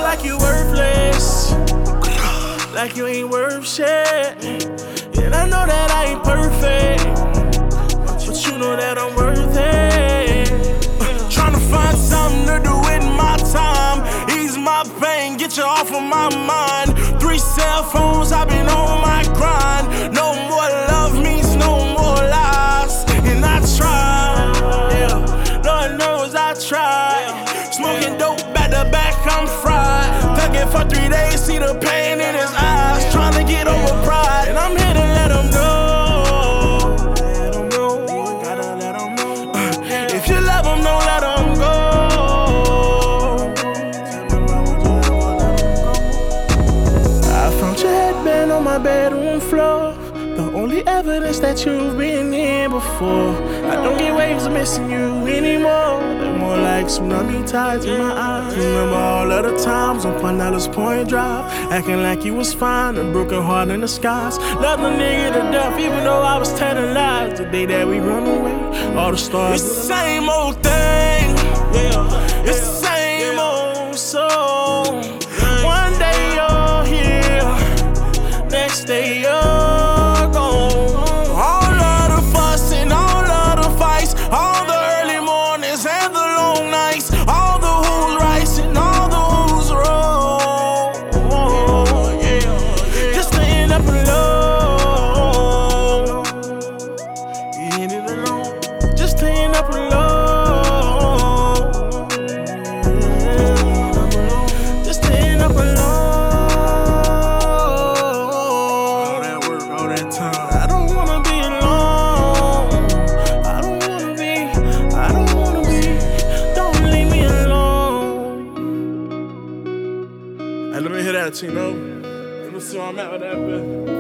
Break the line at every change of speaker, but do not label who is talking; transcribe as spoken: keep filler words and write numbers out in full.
like you worthless, like you ain't worth shit. And I know that I ain't perfect, but you know that I'm worth it. Uh, Tryna find something to do with my time, ease my pain, get you off of my mind. Three cell phones, I've been on my grind. No more love means no more lies. And I try, yeah, Lord knows I try. Smoking dope back to back, I'm fried. Thugging for three days, see the pain in his eyes. Tryna get over pride, and I'm here to let him know. Let him know, gotta let him know. Uh, if you love him, don't let him go. I found your headband on my bedroom floor. The only evidence that you've been here before. I don't get waves of missing you anymore. They're more like tsunami tides in my eyes. Remember all of the times on Pinellas Point Drive, acting like you was fine, a broken heart in the skies. Loved the nigga to death, even though I was telling lies. The day that we run away, all the stars. It's the same old thing, yeah. It's the same old song. One day you're here, next day you're all the early mornings and the long nights, all the who's right and all the who's wrong. Oh, yeah. Just to end up alone. You end it alone. Just to end up alone. Just to end up alone. All that work, all that time. I don't wanna be alone. Hey, let me hear that, Tino. Let me see where I'm at with that, man.